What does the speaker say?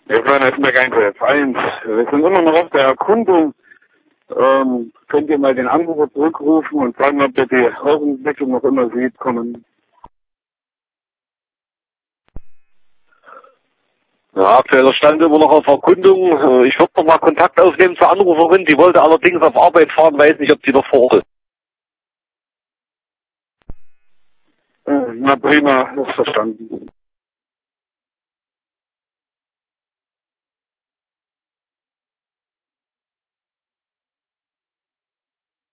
Wir fahren erstmal kein F1. Wir sind immer noch auf der Erkundung. Könnt ihr mal den Anrufer zurückrufen und fragen, ob er die Rauchentwicklung noch immer sieht, kommen. Ja, aktueller Stand immer noch auf Erkundung. Ich würde noch mal Kontakt aufnehmen zur Anruferin. Die wollte allerdings auf Arbeit fahren, weiß nicht, ob sie noch vor Ort ist. Na prima, ist verstanden.